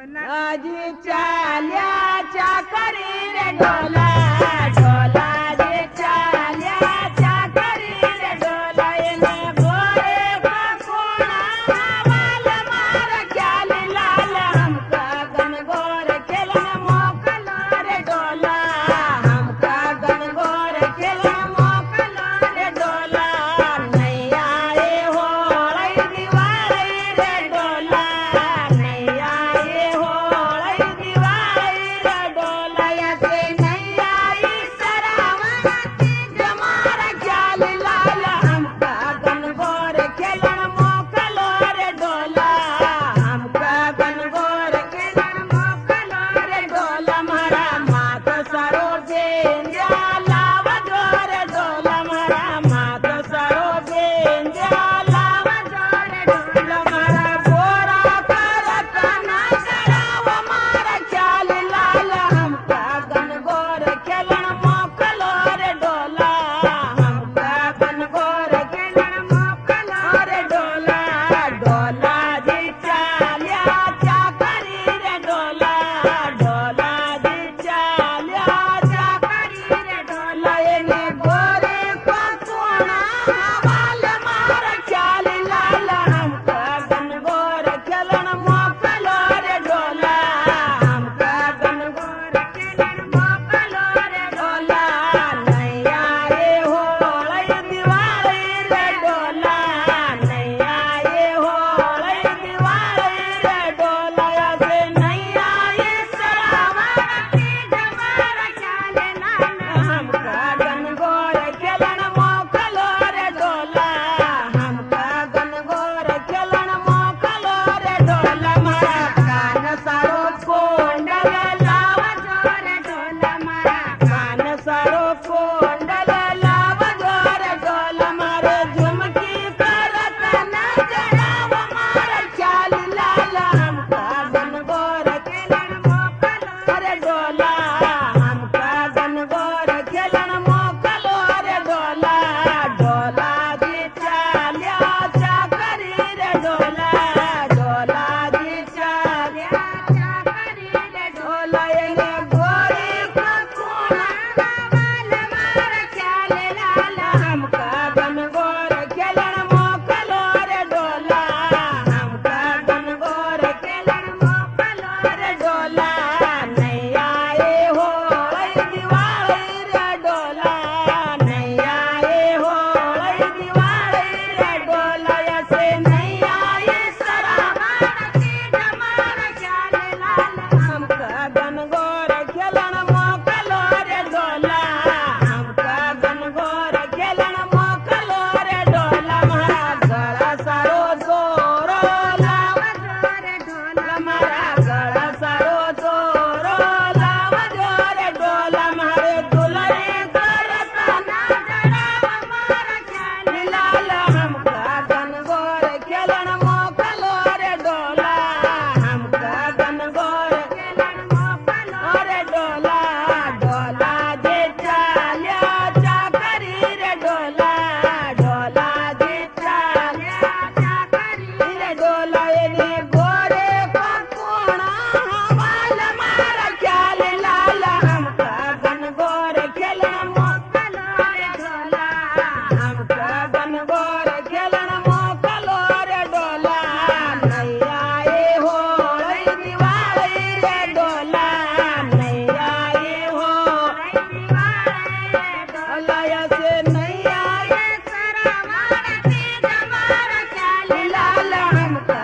आजी चाल्या चाकरी रे डोला डोला जी चाल्या चाकरी रे डोला येने गोरे पकोड़ा वाल मार ख्याल लाल हमका गन गोर खेलन मोकला रे डोला हमका गन गोर खेलन मोकला रे डोला नहीं आए हो लई दिवाली रे डोला नहीं आए हो लई दिवाली रे डोला ऐसे नहीं आई सरावती जमार ख्याल लाल हमका गन गोर खेलन मोकलो रे डोला हमका गन गोर खेलन मोकलो रे डोला मारा मात सरो बेंजा लाव जोर डोला मारा मात सरो बेंजा लाव जोर डोला मारा गोरा करत ना कराव मारा ख्याल लाल हमका गन गोर खेलन मोकलो रे डोला हमका गन गोर खेलन मोकलो रे डोला डोला जी चाल्या चाकरी रे डोला डोला जी चाल्या चाकरी रे डोला येने गोरे पकोड़ा वाल मार ख्याल लाल हमका गन गोर खेलन मोकलो रे डोला हमका गन गोर खेलन मोकलो रे डोला नहीं आए हो लई दिवाली रे डोला नहीं आए हो लई दिवाली रे डोला ऐसे नहीं आए सरावती जमार ख्याल लाल हमका गन गोर खेलन मोकलो रे डोला हमका गन गोर खेलन मोकलो रे डोला मारा कान सारो कोंडल लाव जोर डोला मारा कान सारो कोंडल लाव जोर डोला मारे झुमकी करत न जराव मार ख्याल लाल हमका गन गोर खेलन मोकलो रे डोला हमका गन गोर खेलन मोकलो रे डोला डोला जी चाल्या चाकरी रे डोला डोला जी चाल्या चाकरी रे डोला येने गोरी पकोड़ा वाल मार ख्याल लाल हमका गन गोर खेलन मोकलो रे डोला हमका गन गोर खेलन मोकलो रे डोला नहीं आए हो लई दिवाली रे डोला नहीं आए हो लई दिवाली रे डोला ऐसे नहीं आए सरावती जमार ख्याल लाल हमका गन गोर खेलन मोकलो रे डोला हमका गन गोर खेलन मोकलो रे डोला मारा गला सारो जोरो लाव जोर डोला मारा गला सारो जोरो लाव जोर डोला मारे दुलरे करत ना जराव मार ख्याल लाल हमका गन गोर खेलन मोकलो रे डोला हमका गन गोर खेलन मोकलो रे डोला डोला जे चाल्या चाकरी रे डोला डोला जे चाल्या चाकरी रे डोला येने गोरे पकोड़ा वाल मार ख्याल लाल हमका गन गोर खेलन मोकलो रे डोला हमका गन गोर खेलन मोकलो रे डोला नहीं आए हो लई दिवाली रे डोला नहीं आए हो लई दिवाली रे डोला ऐसे नहीं आए सरावती जमार ख्याल लाल हमका